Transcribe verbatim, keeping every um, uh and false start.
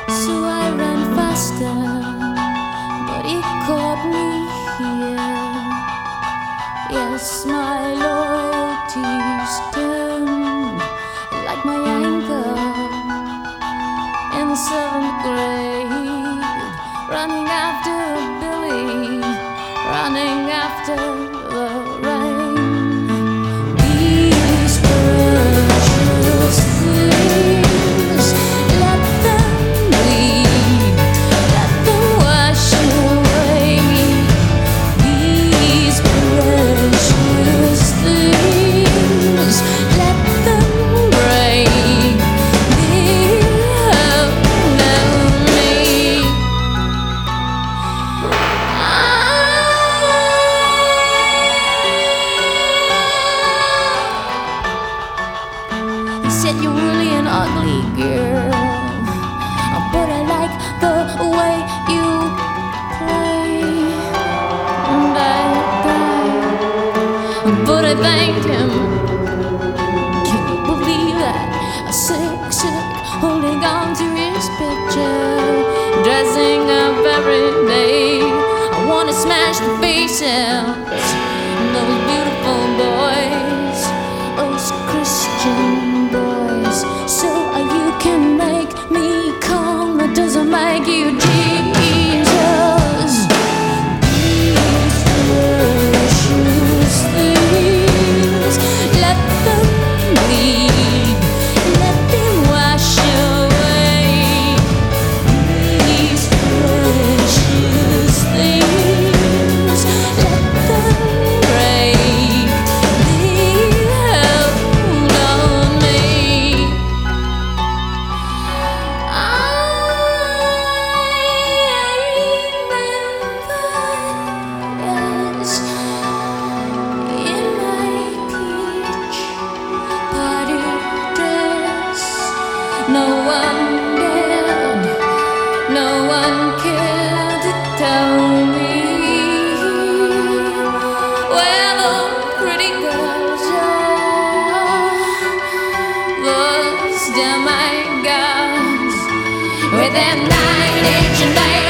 So I ran faster, but he caught me here. Yes, my loyalty's turned like my anchor in the seventh grade, running after Billy, running after the rain. These precious things, let them bleed, let them wash away. These precious things, let them break the hold of me. He said you're really an ugly girl, but I like the way you play. And I died, but I thanked him. Can you believe that? A sick, sick, holding on to his picture, dressing up every day. I wanna smash the faces, those beautiful boys, those Christian boys. So uh, you can make me calm, that doesn't make you Jesus. These precious things, let them bleed, let them wash away. These precious things, let them break the hold on me. Yes, in my peach party dress, no one dared, no one cared to tell me where the pretty girls are, those demi-gods with their nine-inch nails.